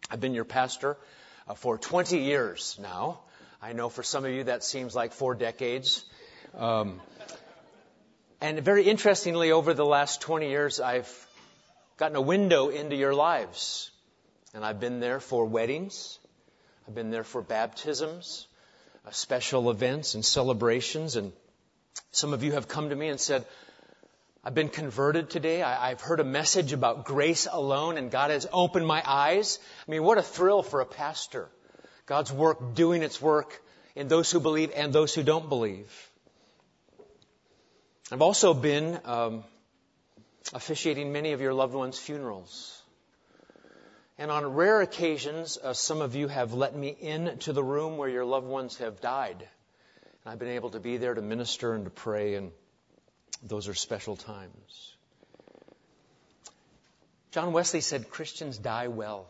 I've been your pastor for 20 years now. I know for some of you that seems like 4 decades. And very interestingly, over the last 20 years, I've gotten a window into your lives. And I've been there for weddings. I've been there for baptisms, special events and celebrations. And some of you have come to me and said, I've been converted today. I've heard a message about grace alone, and God has opened my eyes. I mean, what a thrill for a pastor. God's work doing its work in those who believe and those who don't believe. I've also been officiating many of your loved ones' funerals. And on rare occasions, some of you have let me into the room where your loved ones have died. And I've been able to be there to minister and to pray, and those are special times. John Wesley said, Christians die well.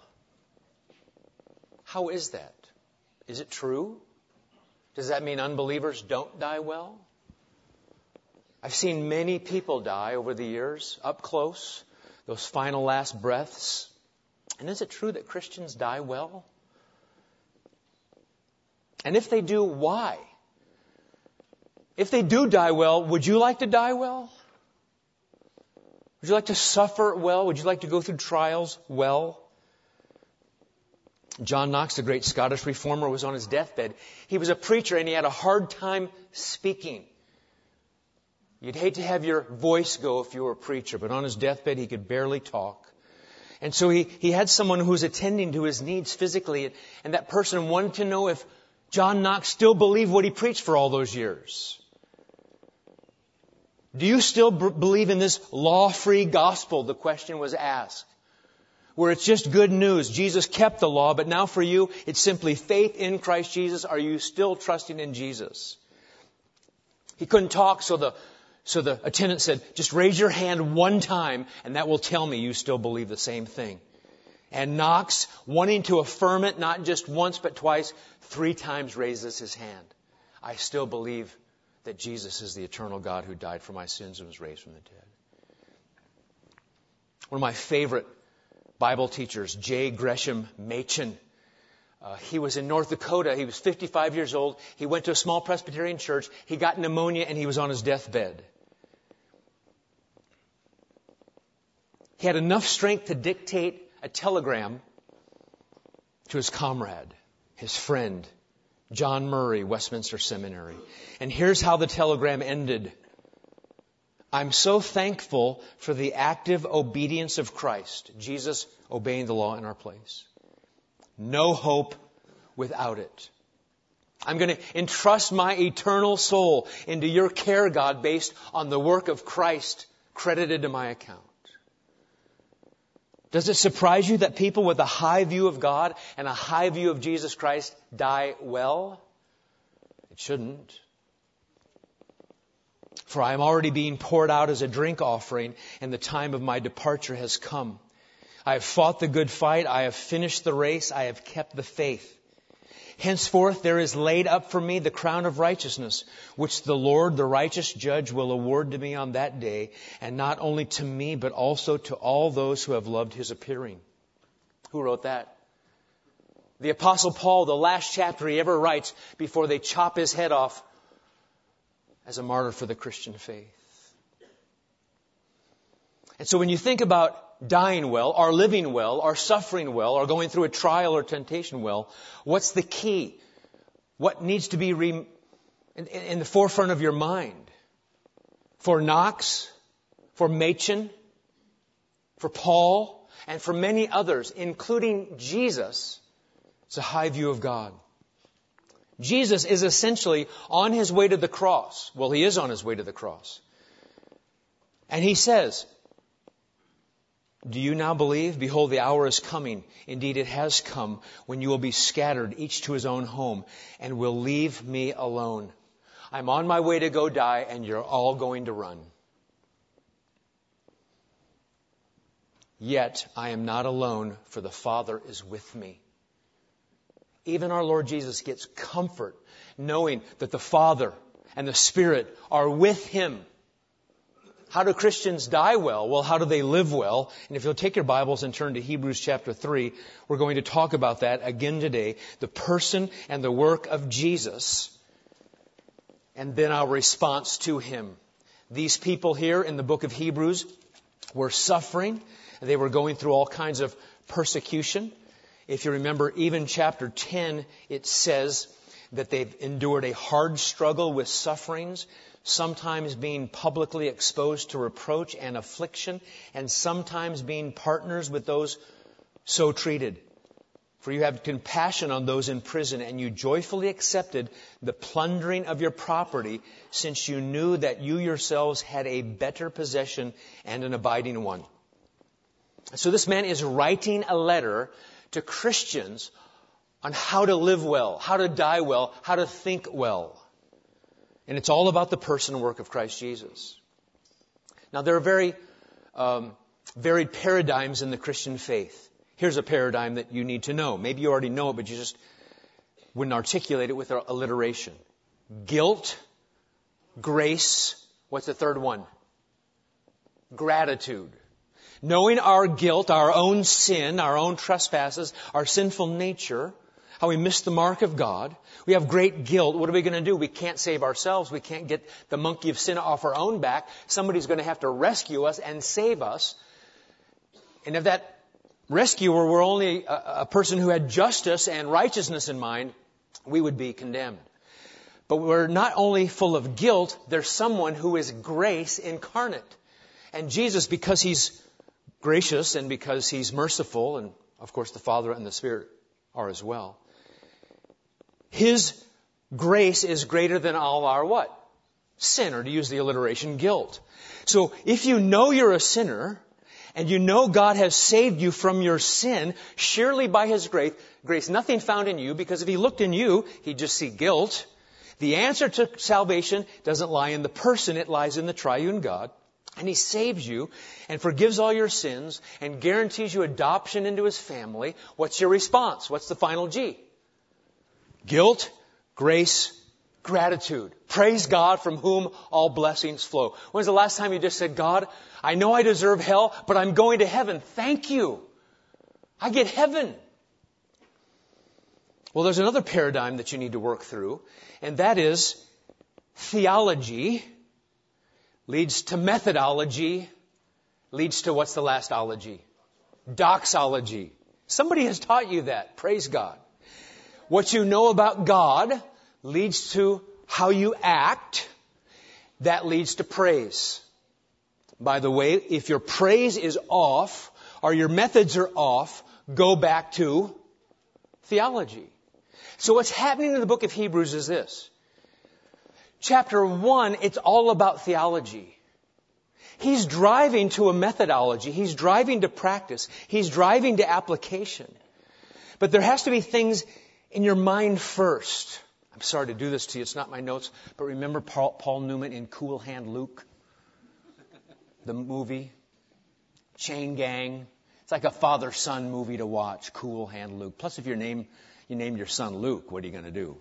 How is that? Is it true? Does that mean unbelievers don't die well? I've seen many people die over the years, up close, those final last breaths. And is it true that Christians die well? And if they do, why? If they do die well, would you like to die well? Would you like to suffer well? Would you like to go through trials well? John Knox, the great Scottish reformer, was on his deathbed. He was a preacher and he had a hard time speaking. You'd hate to have your voice go if you were a preacher, but on his deathbed he could barely talk. And so he had someone who was attending to his needs physically, and that person wanted to know if John Knox still believed what he preached for all those years. Do you still believe in this law-free gospel? The question was asked. Where it's just good news. Jesus kept the law, but now for you, it's simply faith in Christ Jesus. Are you still trusting in Jesus? He couldn't talk, so the attendant said, just raise your hand one time, and that will tell me you still believe the same thing. And Knox, wanting to affirm it, not just once but twice, 3 times raises his hand. I still believe that Jesus is the eternal God who died for my sins and was raised from the dead. One of my favorite Bible teachers, J. Gresham Machen. He was in North Dakota. He was 55 years old. He went to a small Presbyterian church. He got pneumonia and he was on his deathbed. He had enough strength to dictate a telegram to his comrade, his friend, John Murray, Westminster Seminary. And here's how the telegram ended. I'm so thankful for the active obedience of Christ, Jesus obeying the law in our place. No hope without it. I'm going to entrust my eternal soul into your care, God, based on the work of Christ credited to my account. Does it surprise you that people with a high view of God and a high view of Jesus Christ die well? It shouldn't. For I am already being poured out as a drink offering, and the time of my departure has come. I have fought the good fight. I have finished the race. I have kept the faith. Henceforth there is laid up for me the crown of righteousness, which the Lord, the righteous judge, will award to me on that day, and not only to me, but also to all those who have loved His appearing. Who wrote that? The Apostle Paul, the last chapter he ever writes before they chop his head off as a martyr for the Christian faith. And so when you think about dying well, or living well, or suffering well, or going through a trial or temptation well, what's the key? What needs to be in the forefront of your mind? For Knox, for Machen, for Paul, and for many others, including Jesus, it's a high view of God. Jesus is essentially on His way to the cross. Well, He is on His way to the cross. And He says, do you now believe? Behold, the hour is coming. Indeed, it has come when you will be scattered, each to his own home, and will leave me alone. I'm on my way to go die, and you're all going to run. Yet I am not alone, for the Father is with me. Even our Lord Jesus gets comfort knowing that the Father and the Spirit are with Him. How do Christians die well? Well, how do they live well? And if you'll take your Bibles and turn to Hebrews chapter 3, we're going to talk about that again today. The person and the work of Jesus, and then our response to Him. These people here in the book of Hebrews were suffering. They were going through all kinds of persecution. If you remember, even chapter 10, it says that they've endured a hard struggle with sufferings, sometimes being publicly exposed to reproach and affliction, and sometimes being partners with those so treated. For you have compassion on those in prison, and you joyfully accepted the plundering of your property, since you knew that you yourselves had a better possession and an abiding one. So this man is writing a letter to Christians on how to live well, how to die well, how to think well. And it's all about the person and work of Christ Jesus. Now, there are very varied paradigms in the Christian faith. Here's a paradigm that you need to know. Maybe you already know it, but you just wouldn't articulate it with alliteration. Guilt, grace, what's the third one? Gratitude. Knowing our guilt, our own sin, our own trespasses, our sinful nature, how we missed the mark of God. We have great guilt. What are we going to do? We can't save ourselves. We can't get the monkey of sin off our own back. Somebody's going to have to rescue us and save us. And if that rescuer were only a person who had justice and righteousness in mind, we would be condemned. But we're not only full of guilt, there's someone who is grace incarnate. And Jesus, because He's gracious and because He's merciful, and of course the Father and the Spirit are as well, His grace is greater than all our what? Sin, or to use the alliteration, guilt. So if you know you're a sinner, and you know God has saved you from your sin, surely by His grace, nothing found in you, because if He looked in you, He'd just see guilt. The answer to salvation doesn't lie in the person, it lies in the triune God. And He saves you and forgives all your sins and guarantees you adoption into His family. What's your response? What's the final G? Guilt, grace, gratitude. Praise God from whom all blessings flow. When's the last time you just said, God, I know I deserve hell, but I'm going to heaven. Thank you. I get heaven. Well, there's another paradigm that you need to work through, and that is theology leads to methodology, leads to what's the last ology? Doxology. Somebody has taught you that. Praise God. What you know about God leads to how you act. That leads to praise. By the way, if your praise is off or your methods are off, go back to theology. So what's happening in the book of Hebrews is this. Chapter 1, it's all about theology. He's driving to a methodology. He's driving to practice. He's driving to application. But there has to be things in your mind first. I'm sorry to do this to you. It's not my notes. But remember Paul Newman in Cool Hand Luke? The movie? Chain Gang. It's like a father-son movie to watch. Cool Hand Luke. Plus, if you named your son Luke, what are you going to do?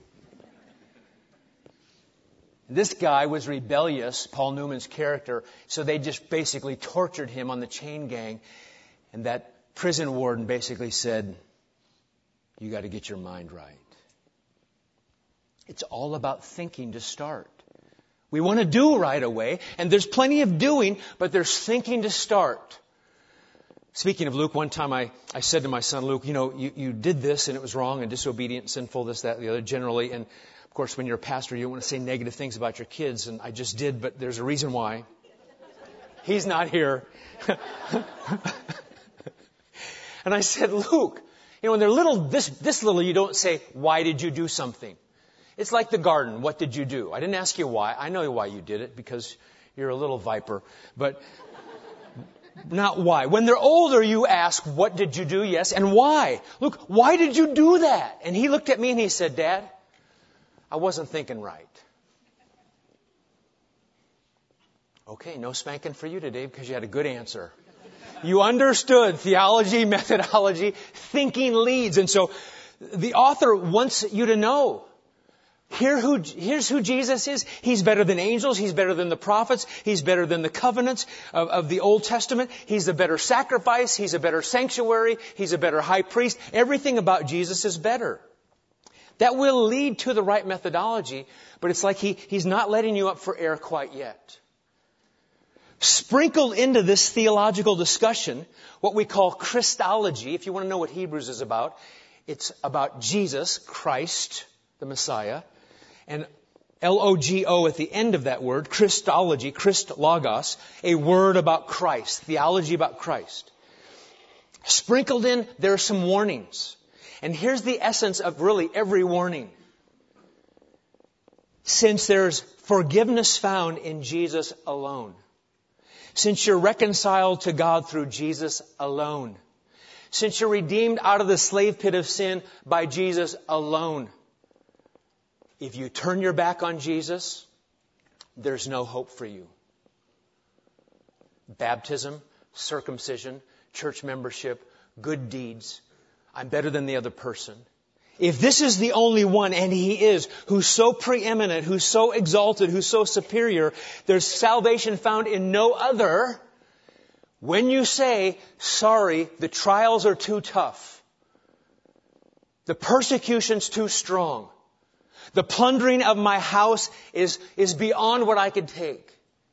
This guy was rebellious, Paul Newman's character, so they just basically tortured him on the chain gang. And that prison warden basically said, you got to get your mind right. It's all about thinking to start. We want to do right away, and there's plenty of doing, but there's thinking to start. Speaking of Luke, one time I said to my son Luke, you did this and it was wrong and disobedient, sinful, this, that, the other, generally. And of course, when you're a pastor, you don't want to say negative things about your kids, and I just did, but there's a reason why. He's not here. And I said, Luke, when they're little, this little, you don't say, why did you do something? It's like the garden. What did you do? I didn't ask you why. I know why you did it, because you're a little viper. But not why. When they're older, you ask, what did you do? Yes. And why? Luke, why did you do that? And he looked at me and he said, Dad, I wasn't thinking right. Okay, no spanking for you today because you had a good answer. You understood theology, methodology, thinking leads. And so the author wants you to know, Here's who Jesus is. He's better than angels. He's better than the prophets. He's better than the covenants of the Old Testament. He's a better sacrifice. He's a better sanctuary. He's a better high priest. Everything about Jesus is better. That will lead to the right methodology, but it's like he's not letting you up for air quite yet. Sprinkled into this theological discussion, what we call Christology, if you want to know what Hebrews is about, it's about Jesus, Christ, the Messiah, and L-O-G-O at the end of that word, Christology, Christologos, a word about Christ, theology about Christ. Sprinkled in, there are some warnings. And here's the essence of really every warning. Since there's forgiveness found in Jesus alone, since you're reconciled to God through Jesus alone, since you're redeemed out of the slave pit of sin by Jesus alone, if you turn your back on Jesus, there's no hope for you. Baptism, circumcision, church membership, good deeds. I'm better than the other person. If this is the only one, and He is, who's so preeminent, who's so exalted, who's so superior, there's salvation found in no other. When you say, sorry, the trials are too tough, the persecution's too strong, the plundering of my house is beyond what I could take,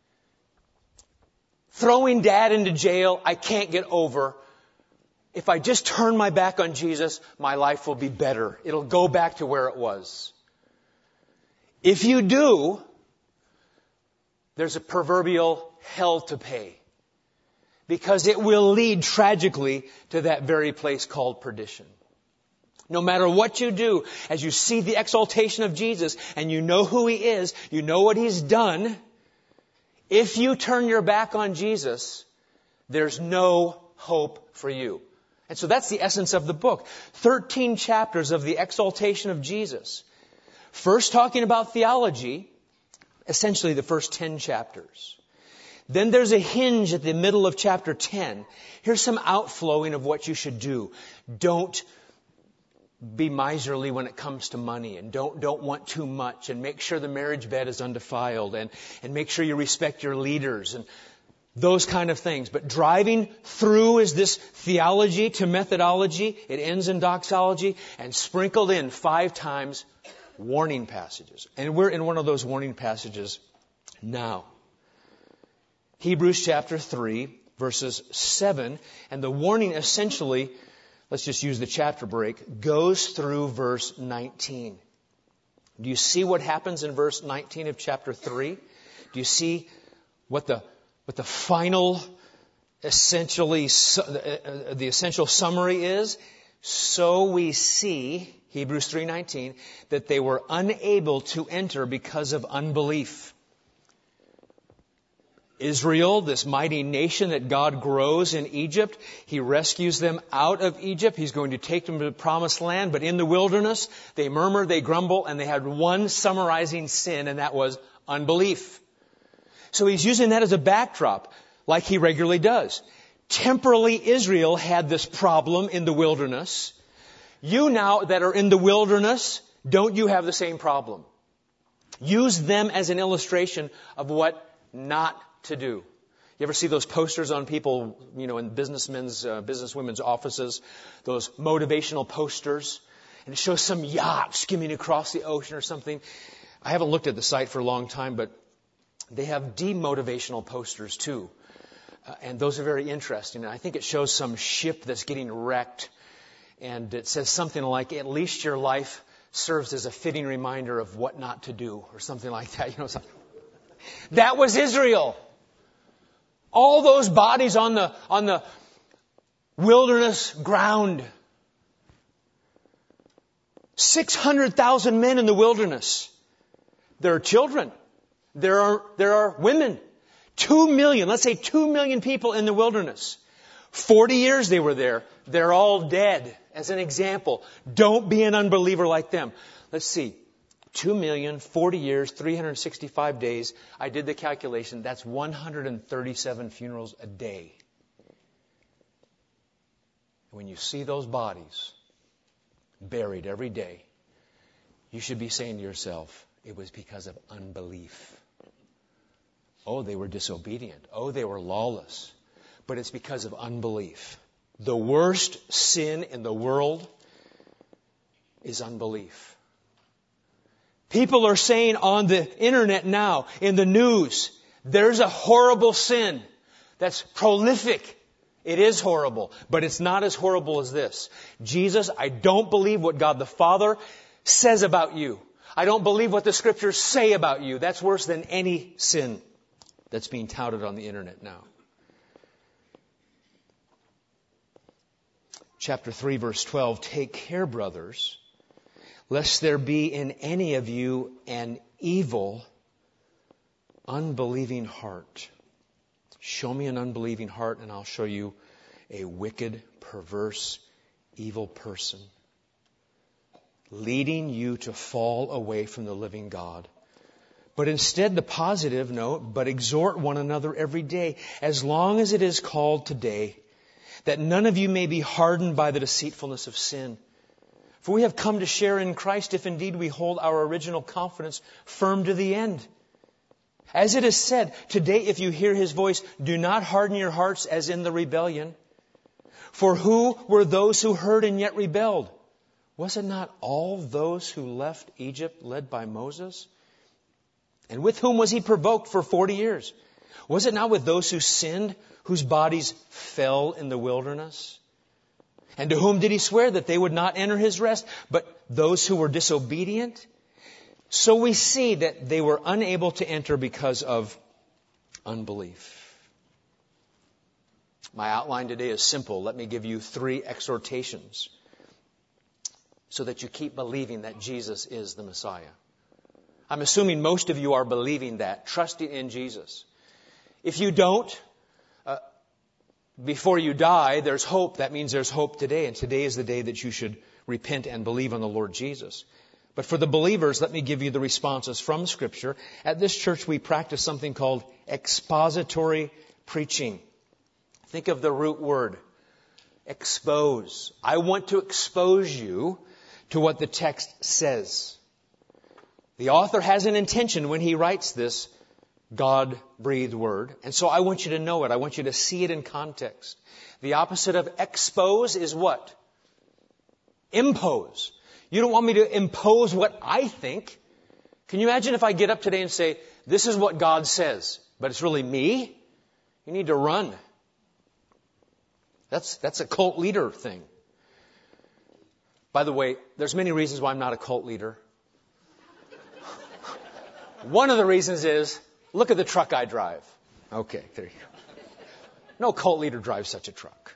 throwing Dad into jail, I can't get over. If I just turn my back on Jesus, my life will be better. It'll go back to where it was. If you do, there's a proverbial hell to pay. Because it will lead tragically to that very place called perdition. No matter what you do, as you see the exaltation of Jesus and you know who He is, you know what He's done, if you turn your back on Jesus, there's no hope for you. And so that's the essence of the book. 13 chapters of the exaltation of Jesus. First talking about theology, essentially the first 10 chapters. Then there's a hinge at the middle of chapter 10. Here's some outflowing of what you should do. Don't be miserly when it comes to money, and don't want too much, and make sure the marriage bed is undefiled, and make sure you respect your leaders, and those kind of things. But driving through is this theology to methodology. It ends in doxology, and sprinkled in 5 times warning passages. And we're in one of those warning passages now. Hebrews chapter 3, verses 7, and the warning essentially, let's just use the chapter break, goes through verse 19. Do you see what happens in verse 19 of chapter 3? Do you see what the final, essentially, the essential summary is? So we see, Hebrews 3:19, that they were unable to enter because of unbelief. Israel, this mighty nation that God grows in Egypt, He rescues them out of Egypt. He's going to take them to the promised land. But in the wilderness, they murmur, they grumble, and they had one summarizing sin, and that was unbelief. So He's using that as a backdrop, like He regularly does. Temporally, Israel had this problem in the wilderness. You now that are in the wilderness, don't you have the same problem? Use them as an illustration of what not to do. You ever see those posters on people, in businesswomen's offices, those motivational posters, and it shows some yacht skimming across the ocean or something? I haven't looked at the site for a long time, but they have demotivational posters too. And those are very interesting. And I think it shows some ship that's getting wrecked. And it says something like, at least your life serves as a fitting reminder of what not to do, or something like that. That was Israel. All those bodies on the wilderness ground. 600,000 men in the wilderness. There are children. There are women. 2 million, let's say 2 million people in the wilderness. 40 years they were there. They're all dead. As an example, don't be an unbeliever like them. Let's see. 2 million, 40 years, 365 days. I did the calculation. That's 137 funerals a day. When you see those bodies buried every day, you should be saying to yourself, it was because of unbelief. Oh, they were disobedient. Oh, they were lawless. But it's because of unbelief. The worst sin in the world is unbelief. People are saying on the internet now, in the news, there's a horrible sin that's prolific. It is horrible, but it's not as horrible as this. Jesus, I don't believe what God the Father says about you. I don't believe what the Scriptures say about you. That's worse than any sin that's being touted on the internet now. Chapter 3, verse 12, take care, brothers, lest there be in any of you an evil, unbelieving heart. Show me an unbelieving heart, and I'll show you a wicked, perverse, evil person, leading you to fall away from the living God. But instead, the positive note, but exhort one another every day, as long as it is called today, that none of you may be hardened by the deceitfulness of sin. For we have come to share in Christ if indeed we hold our original confidence firm to the end. As it is said, today if you hear His voice, do not harden your hearts as in the rebellion. For who were those who heard and yet rebelled? Was it not all those who left Egypt led by Moses? And with whom was He provoked for 40 years? Was it not with those who sinned, whose bodies fell in the wilderness? And to whom did He swear that they would not enter His rest, but those who were disobedient? So we see that they were unable to enter because of unbelief. My outline today is simple. Let me give you 3 exhortations so that you keep believing that Jesus is the Messiah. I'm assuming most of you are believing that, trusting in Jesus. If you don't, before you die, there's hope. That means there's hope today. And today is the day that you should repent and believe on the Lord Jesus. But for the believers, let me give you the responses from Scripture. At this church, we practice something called expository preaching. Think of the root word, expose. I want to expose you to what the text says. The author has an intention when he writes this God-breathed word. And so I want you to know it. I want you to see it in context. The opposite of expose is what? Impose. You don't want me to impose what I think. Can you imagine if I get up today and say, this is what God says, but it's really me? You need to run. That's a cult leader thing. By the way, there's many reasons why I'm not a cult leader. One of the reasons is, look at the truck I drive. Okay, there you go. No cult leader drives such a truck.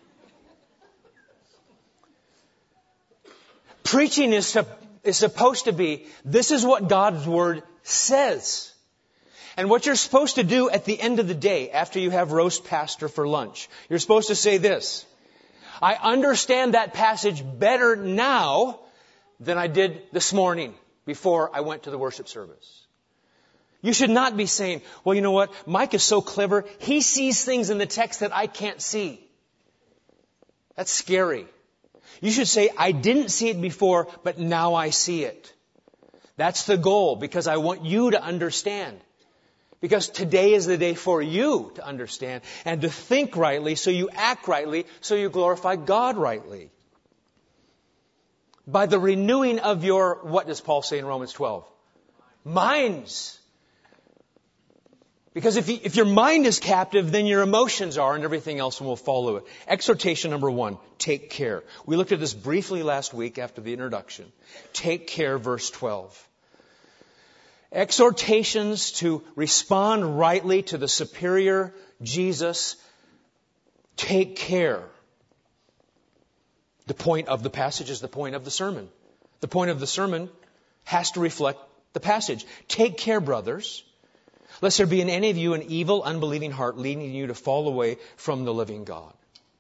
Preaching is supposed to be, this is what God's Word says. And what you're supposed to do at the end of the day, after you have roast pastor for lunch, you're supposed to say this: I understand that passage better now than I did this morning before I went to the worship service. You should not be saying, well, you know what? Mike is so clever. He sees things in the text that I can't see. That's scary. You should say, I didn't see it before, but now I see it. That's the goal, because I want you to understand. Because today is the day for you to understand and to think rightly, so you act rightly, so you glorify God rightly. By the renewing of your, what does Paul say in Romans 12? Minds. Because if your mind is captive, then your emotions are, and everything else will follow it. Exhortation number 1, take care. We looked at this briefly last week after the introduction. Take care, verse 12. Exhortations to respond rightly to the superior Jesus. Take care. The point of the passage is the point of the sermon. The point of the sermon has to reflect the passage. Take care, brothers, lest there be in any of you an evil, unbelieving heart leading you to fall away from the living God.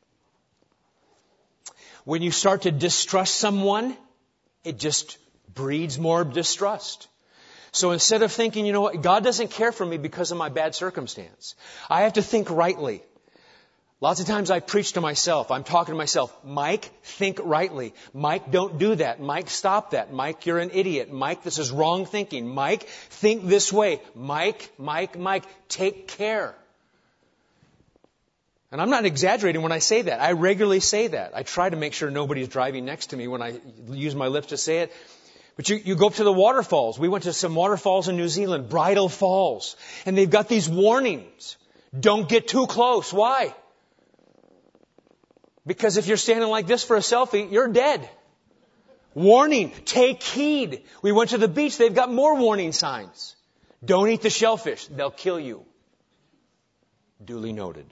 When you start to distrust someone, it just breeds more distrust. So instead of thinking, you know what, God doesn't care for me because of my bad circumstance, I have to think rightly. Lots of times I preach to myself. I'm talking to myself. Mike, think rightly. Mike, don't do that. Mike, stop that. Mike, you're an idiot. Mike, this is wrong thinking. Mike, think this way. Mike, take care. And I'm not exaggerating when I say that. I regularly say that. I try to make sure nobody's driving next to me when I use my lips to say it. But you go up to the waterfalls. We went to some waterfalls in New Zealand, Bridal Falls. And they've got these warnings. Don't get too close. Why? Because if you're standing like this for a selfie, you're dead. Warning, take heed. We went to the beach, they've got more warning signs. Don't eat the shellfish, they'll kill you. Duly noted.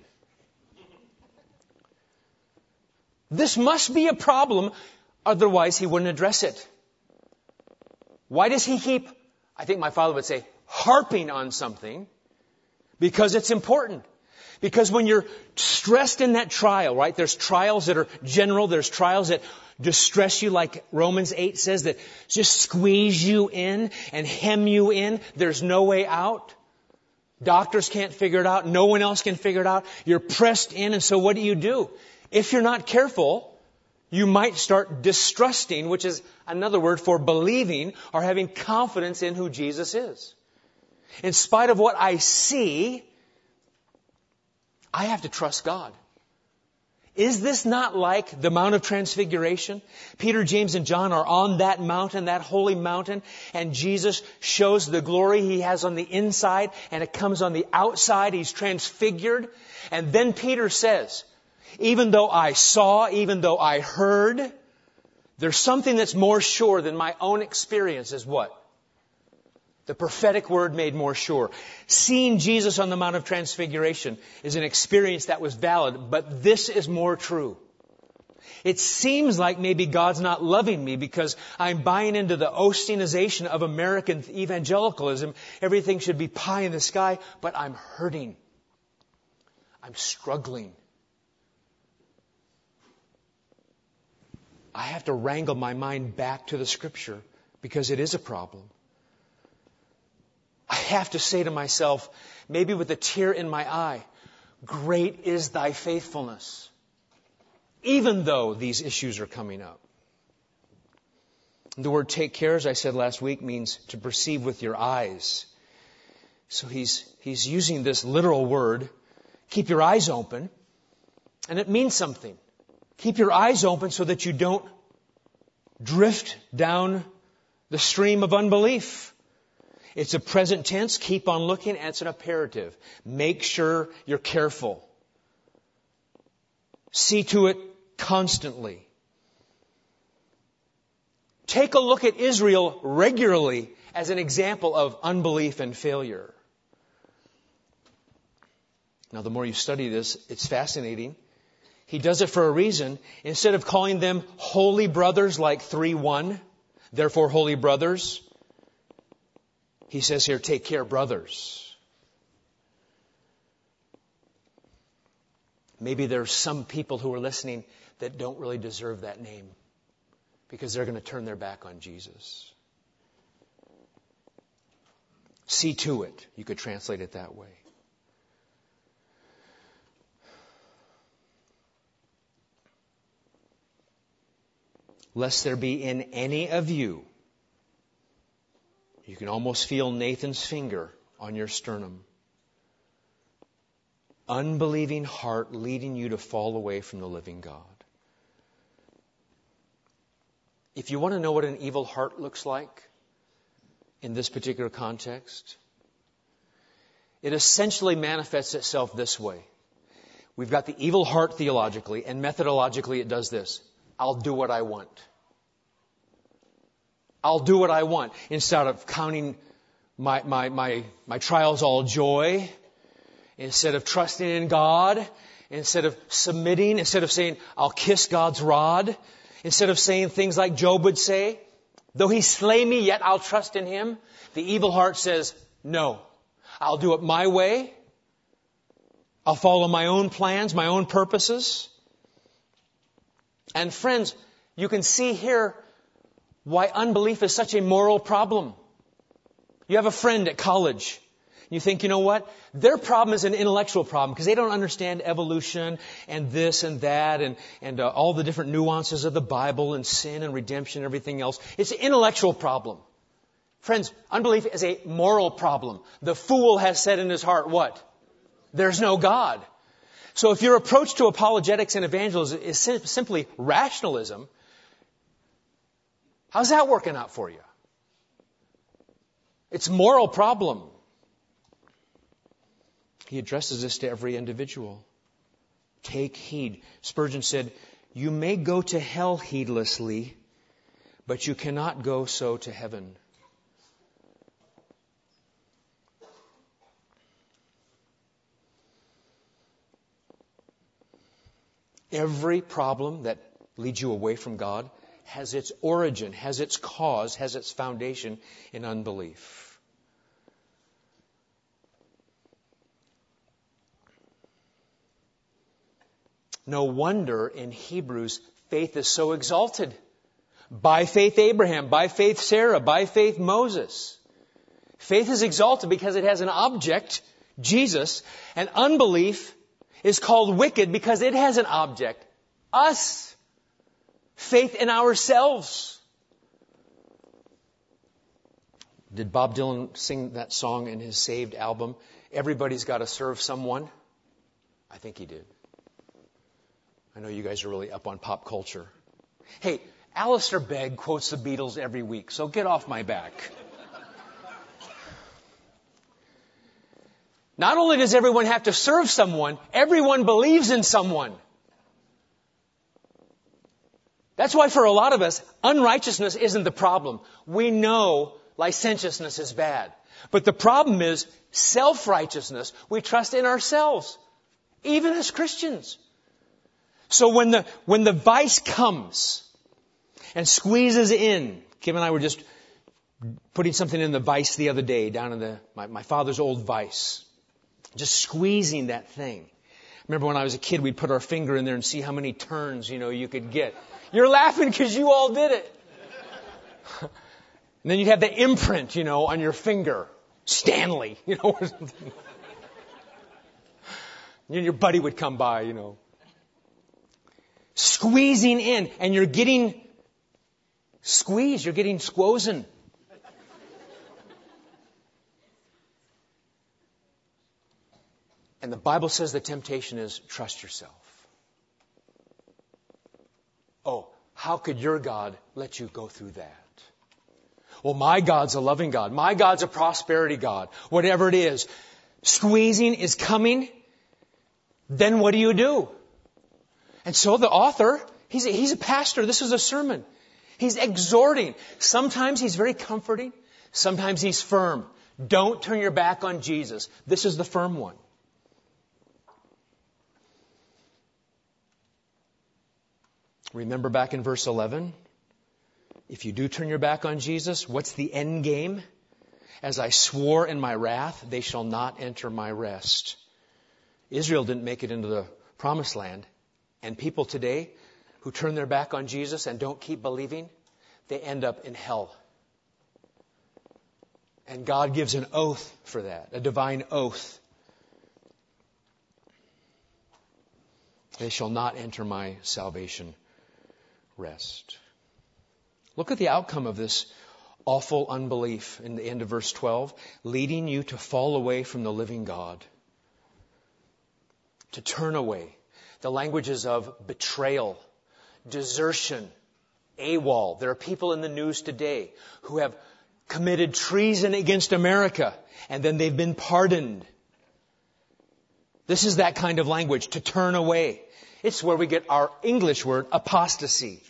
This must be a problem, otherwise he wouldn't address it. Why does he keep, I think my father would say, harping on something? Because it's important. Because when you're stressed in that trial, right, there's trials that are general, there's trials that distress you, like Romans 8 says, that just squeeze you in and hem you in. There's no way out. Doctors can't figure it out. No one else can figure it out. You're pressed in, and so what do? If you're not careful, you might start distrusting, which is another word for believing or having confidence in who Jesus is. In spite of what I see, I have to trust God. Is this not like the Mount of Transfiguration? Peter, James, and John are on that mountain, that holy mountain, and Jesus shows the glory He has on the inside, and it comes on the outside. He's transfigured. And then Peter says, even though I saw, even though I heard, there's something that's more sure than my own experience is what? The prophetic word made more sure. Seeing Jesus on the Mount of Transfiguration is an experience that was valid, but this is more true. It seems like maybe God's not loving me because I'm buying into the Osteenization of American evangelicalism. Everything should be pie in the sky, but I'm hurting. I'm struggling. I have to wrangle my mind back to the Scripture because it is a problem. I have to say to myself, maybe with a tear in my eye, great is thy faithfulness, even though these issues are coming up. The word take care, as I said last week, means to perceive with your eyes. So he's using this literal word, keep your eyes open, and it means something. Keep your eyes open so that you don't drift down the stream of unbelief. It's a present tense, keep on looking, and it's an imperative. Make sure you're careful. See to it constantly. Take a look at Israel regularly as an example of unbelief and failure. Now, the more you study this, it's fascinating. He does it for a reason. Instead of calling them holy brothers like 3:1, therefore holy brothers, he says here, take care, brothers. Maybe there's some people who are listening that don't really deserve that name because they're going to turn their back on Jesus. See to it. You could translate it that way. Lest there be in any of you, you can almost feel Nathan's finger on your sternum, unbelieving heart leading you to fall away from the living God. If you want to know what an evil heart looks like in this particular context, it essentially manifests itself this way. We've got the evil heart theologically, and methodologically it does this. I'll do what I want. I'll do what I want. Instead of counting my trials all joy, instead of trusting in God, instead of submitting, instead of saying, I'll kiss God's rod, instead of saying things like Job would say, though he slay me, yet I'll trust in him, the evil heart says, no, I'll do it my way. I'll follow my own plans, my own purposes. And friends, you can see here why unbelief is such a moral problem. You have a friend at college. You think, you know what? Their problem is an intellectual problem because they don't understand evolution and this and that and all the different nuances of the Bible and sin and redemption and everything else. It's an intellectual problem. Friends, unbelief is a moral problem. The fool has said in his heart, what? There's no God. So if your approach to apologetics and evangelism is simply rationalism, how's that working out for you? It's a moral problem. He addresses this to every individual. Take heed. Spurgeon said, you may go to hell heedlessly, but you cannot go so to heaven. Every problem that leads you away from God has its origin, has its cause, has its foundation in unbelief. No wonder in Hebrews faith is so exalted. By faith Abraham, by faith Sarah, by faith Moses. Faith is exalted because it has an object, Jesus, and unbelief is called wicked because it has an object, us. Faith in ourselves. Did Bob Dylan sing that song in his Saved album, Everybody's Got to Serve Someone? I think he did. I know you guys are really up on pop culture. Hey, Alistair Begg quotes the Beatles every week, so get off my back. Not only does everyone have to serve someone, everyone believes in someone. That's why for a lot of us, unrighteousness isn't the problem. We know licentiousness is bad. But the problem is self-righteousness. We trust in ourselves, even as Christians. So when the vice comes and squeezes in, Kim and I were just putting something in the vice the other day, down in my father's old vice. Just squeezing that thing. Remember when I was a kid, we'd put our finger in there and see how many turns, you could get. You're laughing because you all did it. And then you'd have the imprint, on your finger. Stanley, or something. And your buddy would come by, Squeezing in, and you're getting squeezed, you're getting squozen. And the Bible says the temptation is trust yourself. Oh, how could your God let you go through that? Well, my God's a loving God. My God's a prosperity God. Whatever it is. Squeezing is coming. Then what do? And so the author, he's a pastor. This is a sermon. He's exhorting. Sometimes he's very comforting. Sometimes he's firm. Don't turn your back on Jesus. This is the firm one. Remember back in verse 11? If you do turn your back on Jesus, what's the end game? As I swore in my wrath, they shall not enter my rest. Israel didn't make it into the promised land. And people today who turn their back on Jesus and don't keep believing, they end up in hell. And God gives an oath for that, a divine oath. They shall not enter my salvation rest. Look at the outcome of this awful unbelief in the end of verse 12, leading you to fall away from the living God. To turn away. The languages of betrayal, desertion, AWOL. There are people in the news today who have committed treason against America and then they've been pardoned. This is that kind of language, to turn away. It's where we get our English word, apostasy.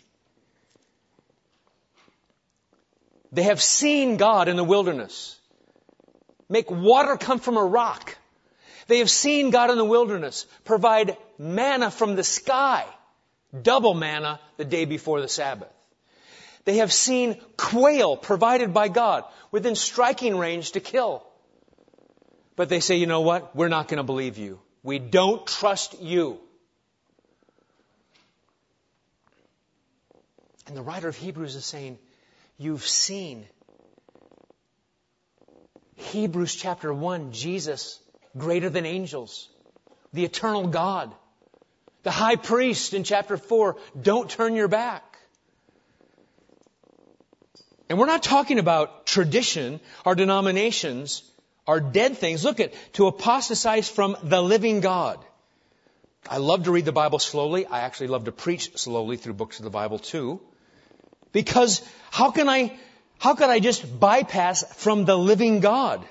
They have seen God in the wilderness make water come from a rock. They have seen God in the wilderness provide manna from the sky, double manna the day before the Sabbath. They have seen quail provided by God within striking range to kill. But they say, you know what? We're not going to believe you. We don't trust you. And the writer of Hebrews is saying, you've seen Hebrews chapter 1, Jesus, greater than angels, the eternal God. The high priest in chapter 4, don't turn your back. And we're not talking about tradition or denominations or dead things. Look at, to apostatize from the living God. I love to read the Bible slowly. I actually love to preach slowly through books of the Bible too. Because how could I just bypass from the living God?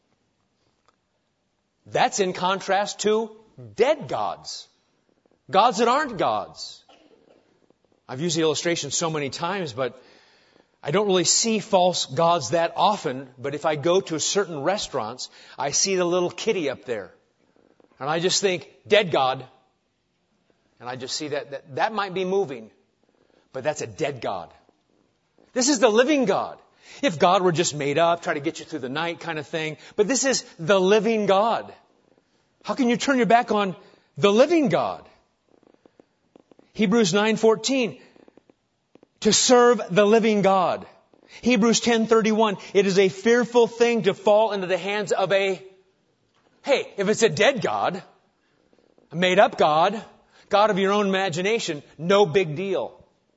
That's in contrast to dead gods. Gods that aren't gods. I've used the illustration so many times, but I don't really see false gods that often. But if I go to certain restaurants, I see the little kitty up there. And I just think, dead God. And I just see that might be moving. But that's a dead God. This is the living God. If God were just made up, try to get you through the night kind of thing. But this is the living God. How can you turn your back on the living God? Hebrews 9:14, to serve the living God. Hebrews 10:31, it is a fearful thing to fall into the hands of if it's a dead God, a made up God, God of your own imagination, no big deal.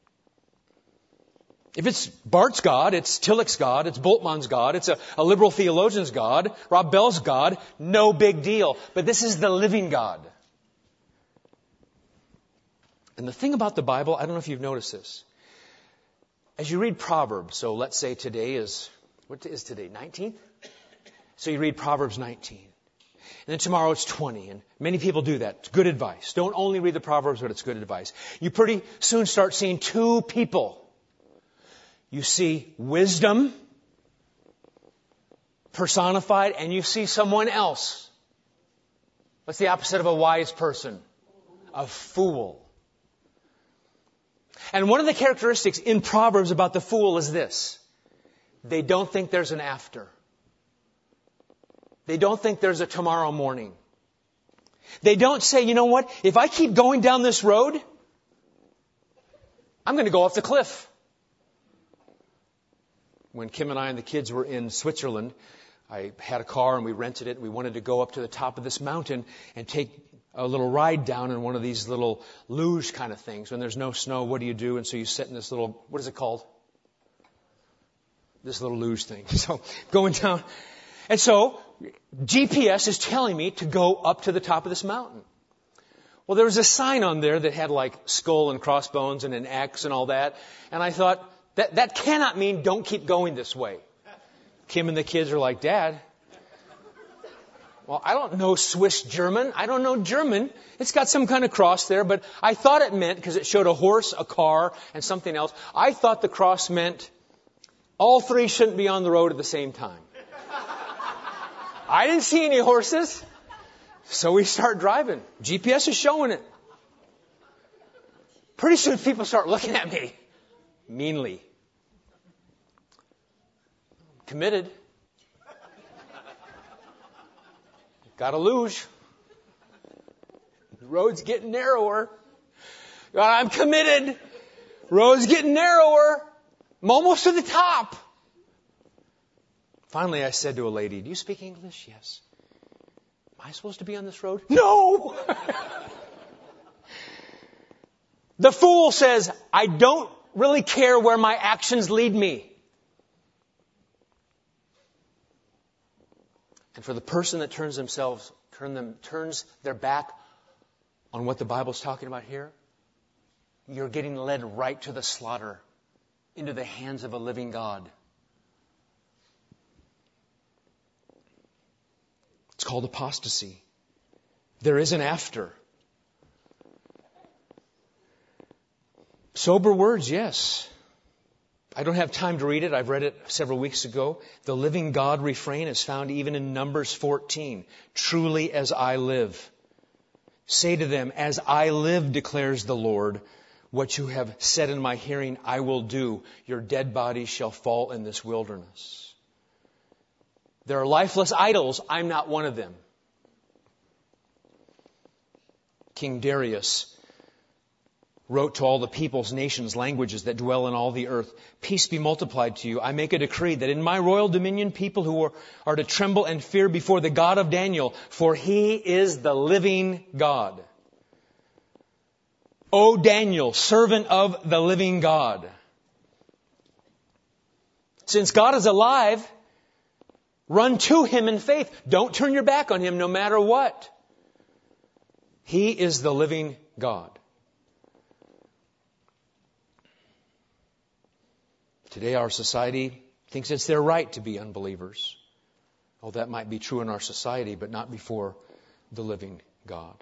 If it's Bart's God, it's Tillich's God, it's Bultmann's God, it's a liberal theologian's God, Rob Bell's God, no big deal. But this is the living God. And the thing about the Bible, I don't know if you've noticed this. As you read Proverbs, so let's say today is, what is today, 19th? So you read Proverbs 19. And then tomorrow it's 20. And many people do that. It's good advice. Don't only read the Proverbs, but it's good advice. You pretty soon start seeing two people. You see wisdom personified, and you see someone else. What's the opposite of a wise person? A fool. And one of the characteristics in Proverbs about the fool is this. They don't think there's an after. They don't think there's a tomorrow morning. They don't say, you know what? If I keep going down this road, I'm going to go off the cliff. When Kim and I and the kids were in Switzerland, I had a car and we rented it. We wanted to go up to the top of this mountain and take a little ride down in one of these little luge kind of things. When there's no snow, what do you do? And so you sit in this little, what is it called? This little luge thing. So going down. And so GPS is telling me to go up to the top of this mountain. Well, there was a sign on there that had like skull and crossbones and an X and all that. And I thought, that cannot mean don't keep going this way. Kim and the kids are like, Dad, well, I don't know Swiss German. I don't know German. It's got some kind of cross there, but I thought it meant, because it showed a horse, a car, and something else, I thought the cross meant all three shouldn't be on the road at the same time. I didn't see any horses, so we start driving. GPS is showing it. Pretty soon people start looking at me meanly. Committed. Got a luge. The road's getting narrower. I'm committed. Road's getting narrower. I'm almost to the top. Finally, I said to a lady, do you speak English? Yes. Am I supposed to be on this road? No! The fool says, I don't really care where my actions lead me. And for the person that turns their back on what the Bible's talking about here, you're getting led right to the slaughter, into the hands of a living God. It's called apostasy. There is an after. Sober words, yes. I don't have time to read it. I've read it several weeks ago. The living God refrain is found even in Numbers 14. Truly as I live. Say to them, as I live, declares the Lord, what you have said in my hearing, I will do. Your dead bodies shall fall in this wilderness. There are lifeless idols. I'm not one of them. King Darius wrote to all the peoples, nations, languages that dwell in all the earth, peace be multiplied to you. I make a decree that in my royal dominion people who are to tremble and fear before the God of Daniel, for he is the living God. O Daniel, servant of the living God. Since God is alive, run to him in faith. Don't turn your back on him no matter what. He is the living God. Today our society thinks it's their right to be unbelievers. Oh, that might be true in our society, but not before the living God.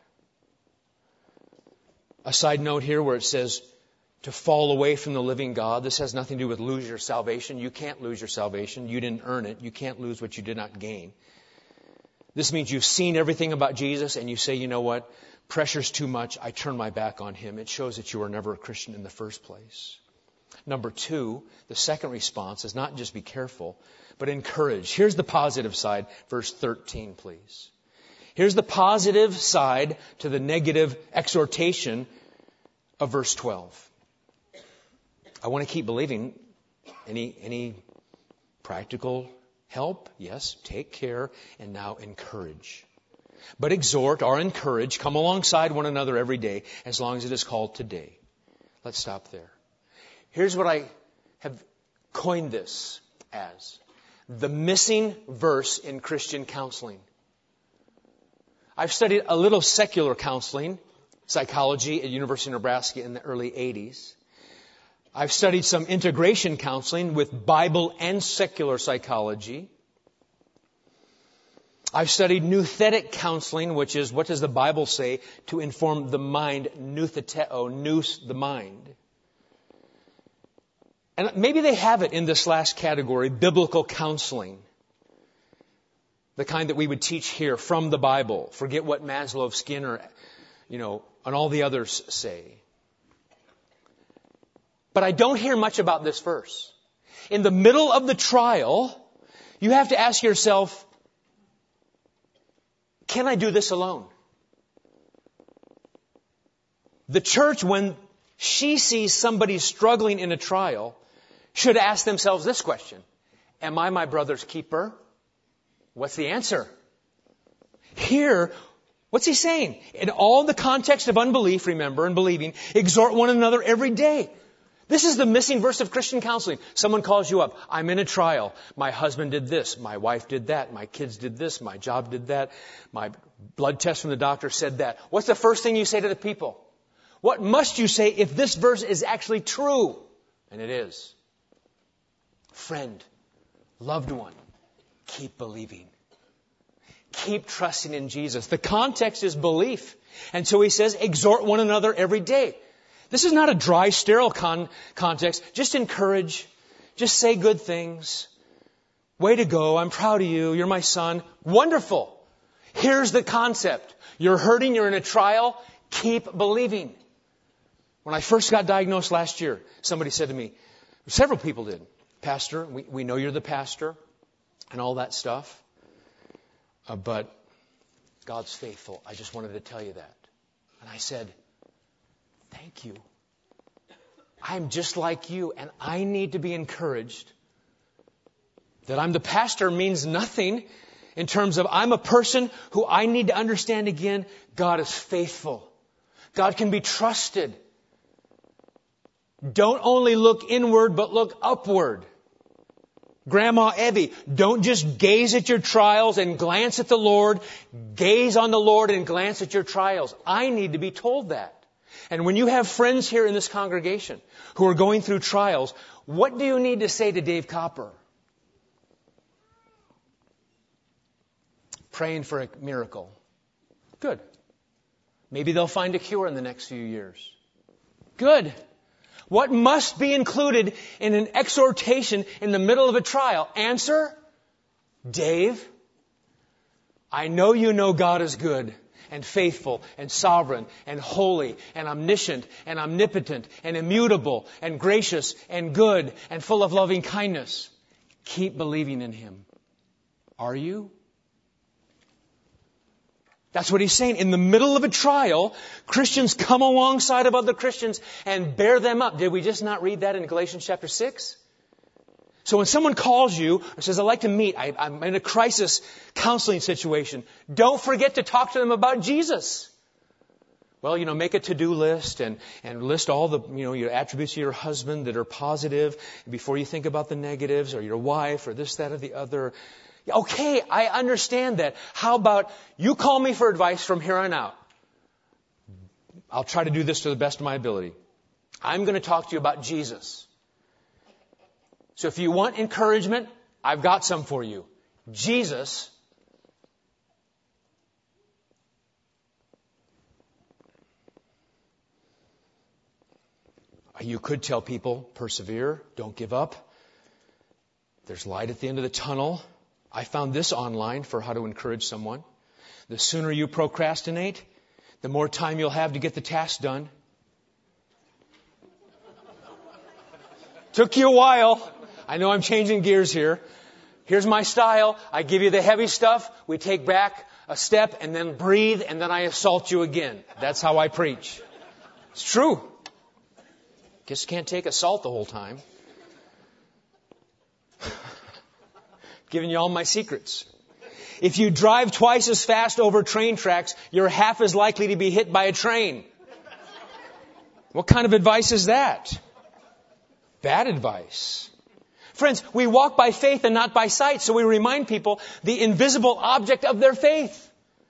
A side note here where it says to fall away from the living God. This has nothing to do with lose your salvation. You can't lose your salvation. You didn't earn it. You can't lose what you did not gain. This means you've seen everything about Jesus and you say, you know what? Pressure's too much. I turn my back on him. It shows that you were never a Christian in the first place. Number two, the second response is not just be careful, but encourage. Here's the positive side. Verse 13, please. Here's the positive side to the negative exhortation of verse 12. I want to keep believing. Any practical help? Yes. Take care. And now encourage. But exhort or encourage. Come alongside one another every day as long as it is called today. Let's stop there. Here's what I have coined this as. The missing verse in Christian counseling. I've studied a little secular counseling, psychology at University of Nebraska in the early 80s. I've studied some integration counseling with Bible and secular psychology. I've studied nouthetic counseling, which is, what does the Bible say to inform the mind, noutheteo, nous, the mind. And maybe they have it in this last category, biblical counseling. The kind that we would teach here from the Bible. Forget what Maslow, Skinner, and all the others say. But I don't hear much about this verse. In the middle of the trial, you have to ask yourself, can I do this alone? The church, when she sees somebody struggling in a trial, should ask themselves this question. Am I my brother's keeper? What's the answer? Here, what's he saying? In all the context of unbelief, remember, and believing, exhort one another every day. This is the missing verse of Christian counseling. Someone calls you up. I'm in a trial. My husband did this. My wife did that. My kids did this. My job did that. My blood test from the doctor said that. What's the first thing you say to the people? What must you say if this verse is actually true? And it is. Friend, loved one, keep believing. Keep trusting in Jesus. The context is belief. And so he says, exhort one another every day. This is not a dry, sterile context. Just encourage. Just say good things. Way to go. I'm proud of you. You're my son. Wonderful. Here's the concept. You're hurting. You're in a trial. Keep believing. When I first got diagnosed last year, somebody said to me, several people did, Pastor, we know you're the pastor and all that stuff. But God's faithful. I just wanted to tell you that. And I said, thank you. I'm just like you, and I need to be encouraged. That I'm the pastor means nothing in terms of I'm a person who I need to understand again, God is faithful. God can be trusted. Don't only look inward, but look upward. Grandma Evie, don't just gaze at your trials and glance at the Lord. Gaze on the Lord and glance at your trials. I need to be told that. And when you have friends here in this congregation who are going through trials, what do you need to say to Dave Copper? Praying for a miracle. Good. Maybe they'll find a cure in the next few years. Good. What must be included in an exhortation in the middle of a trial? Answer, Dave, I know you know God is good and faithful and sovereign and holy and omniscient and omnipotent and immutable and gracious and good and full of loving kindness. Keep believing in Him. Are you? That's what he's saying. In the middle of a trial, Christians come alongside of other Christians and bear them up. Did we just not read that in Galatians chapter 6? So when someone calls you or says, I'd like to meet, I'm in a crisis counseling situation, don't forget to talk to them about Jesus. Well, make a to-do list and list all the, your attributes of your husband that are positive before you think about the negatives, or your wife, or this, that, or the other. Okay, I understand that. How about you call me for advice from here on out? I'll try to do this to the best of my ability. I'm going to talk to you about Jesus. So if you want encouragement, I've got some for you. Jesus. You could tell people, persevere, don't give up. There's light at the end of the tunnel. I found this online for how to encourage someone. The sooner you procrastinate, the more time you'll have to get the task done. Took you a while. I know I'm changing gears here. Here's my style. I give you the heavy stuff. We take back a step and then breathe, and then I assault you again. That's how I preach. It's true. Just can't take assault the whole time. Giving you all my secrets. If you drive twice as fast over train tracks, you're half as likely to be hit by a train. What kind of advice is that? Bad advice. Friends, we walk by faith and not by sight, so we remind people the invisible object of their faith.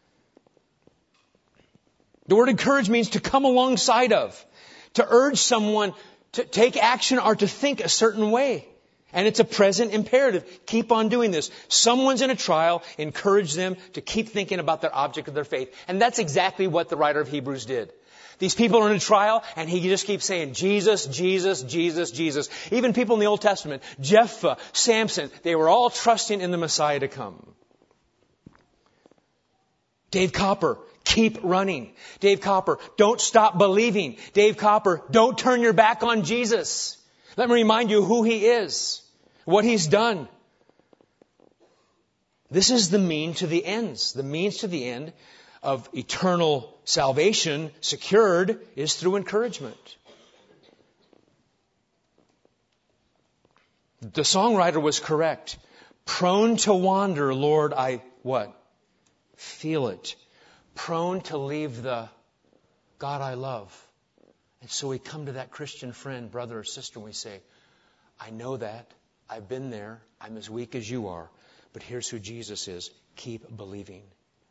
The word encourage means to come alongside of, to urge someone to take action or to think a certain way. And it's a present imperative. Keep on doing this. Someone's in a trial, encourage them to keep thinking about their object of their faith. And that's exactly what the writer of Hebrews did. These people are in a trial, and he just keeps saying, Jesus, Jesus, Jesus, Jesus. Even people in the Old Testament, Jephthah, Samson, they were all trusting in the Messiah to come. Dave Copper, keep running. Dave Copper, don't stop believing. Dave Copper, don't turn your back on Jesus. Let me remind you who He is, what He's done. This is the means to the ends. The means to the end of eternal salvation secured is through encouragement. The songwriter was correct. Prone to wander, Lord, I what? Feel it. Prone to leave the God I love. And so we come to that Christian friend, brother or sister, and we say, I know that. I've been there. I'm as weak as you are. But here's who Jesus is. Keep believing.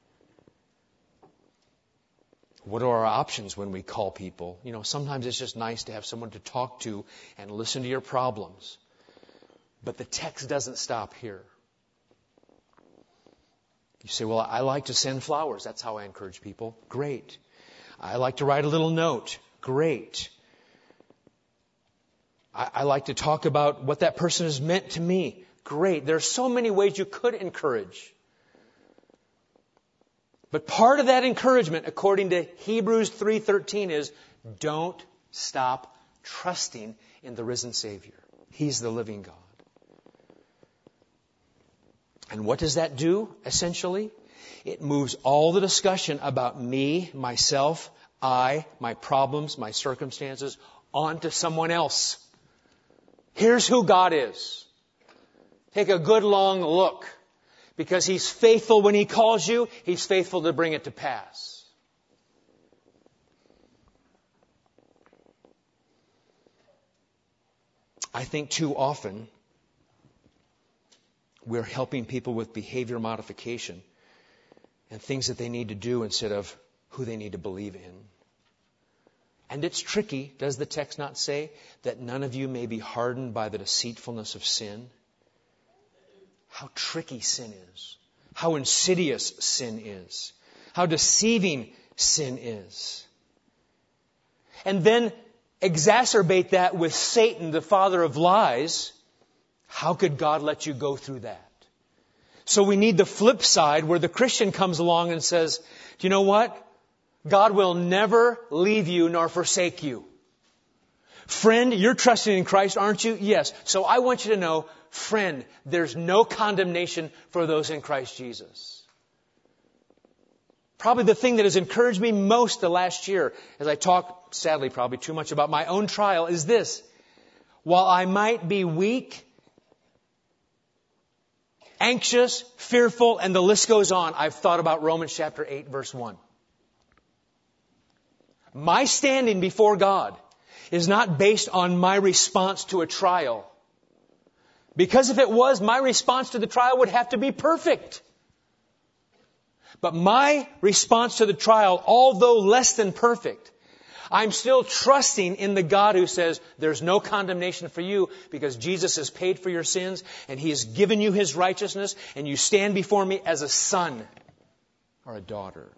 What are our options when we call people? Sometimes it's just nice to have someone to talk to and listen to your problems. But the text doesn't stop here. You say, well, I like to send flowers. That's how I encourage people. Great. I like to write a little note. Great. I like to talk about what that person has meant to me. Great. There are so many ways you could encourage. But part of that encouragement, according to Hebrews 3:13, is don't stop trusting in the risen Savior. He's the living God. And what does that do, essentially? It moves all the discussion about me, myself, my problems, my circumstances, onto someone else. Here's who God is. Take a good long look. Because He's faithful when He calls you, He's faithful to bring it to pass. I think too often we're helping people with behavior modification and things that they need to do instead of who they need to believe in. And it's tricky, does the text not say, that none of you may be hardened by the deceitfulness of sin? How tricky sin is. How insidious sin is. How deceiving sin is. And then exacerbate that with Satan, the father of lies. How could God let you go through that? So we need the flip side where the Christian comes along and says, do you know what? God will never leave you nor forsake you. Friend, you're trusting in Christ, aren't you? Yes. So I want you to know, friend, there's no condemnation for those in Christ Jesus. Probably the thing that has encouraged me most the last year, as I talk, sadly, probably too much about my own trial, is this. While I might be weak, anxious, fearful, and the list goes on, I've thought about Romans chapter 8, verse 1. My standing before God is not based on my response to a trial. Because if it was, my response to the trial would have to be perfect. But my response to the trial, although less than perfect, I'm still trusting in the God who says there's no condemnation for you because Jesus has paid for your sins and He has given you His righteousness and you stand before me as a son or a daughter.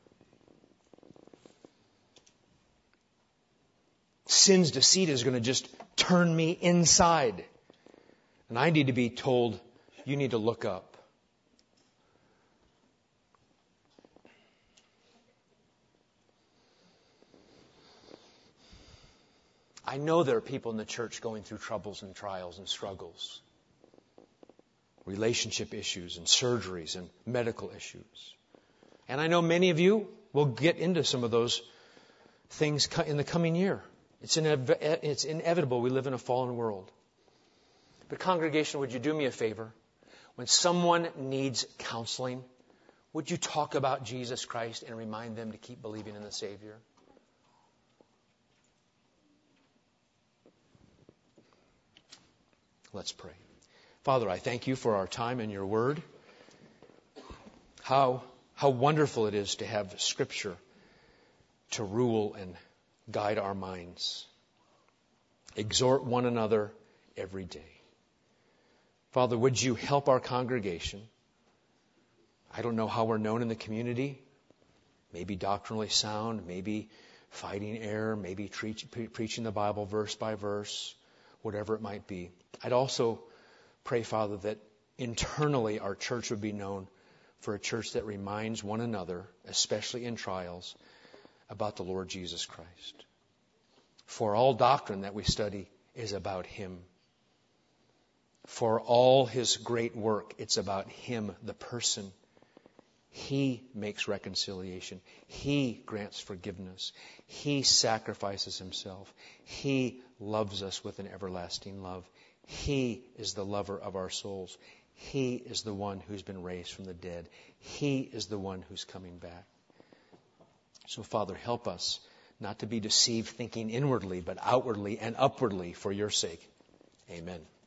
Sin's deceit is going to just turn me inside. And I need to be told, you need to look up. I know there are people in the church going through troubles and trials and struggles. Relationship issues and surgeries and medical issues. And I know many of you will get into some of those things in the coming year. It's inevitable. We live in a fallen world. But congregation, would you do me a favor? When someone needs counseling, would you talk about Jesus Christ and remind them to keep believing in the Savior? Let's pray. Father, I thank you for our time in your word. How wonderful it is to have Scripture to rule and guide our minds. Exhort one another every day. Father, would you help our congregation? I don't know how we're known in the community. Maybe doctrinally sound, maybe fighting error, maybe preaching the Bible verse by verse, whatever it might be. I'd also pray, Father, that internally our church would be known for a church that reminds one another, especially in trials, about the Lord Jesus Christ. For all doctrine that we study is about Him. For all His great work, it's about Him, the person. He makes reconciliation. He grants forgiveness. He sacrifices Himself. He loves us with an everlasting love. He is the lover of our souls. He is the one who's been raised from the dead. He is the one who's coming back. So, Father, help us not to be deceived thinking inwardly, but outwardly and upwardly for your sake. Amen.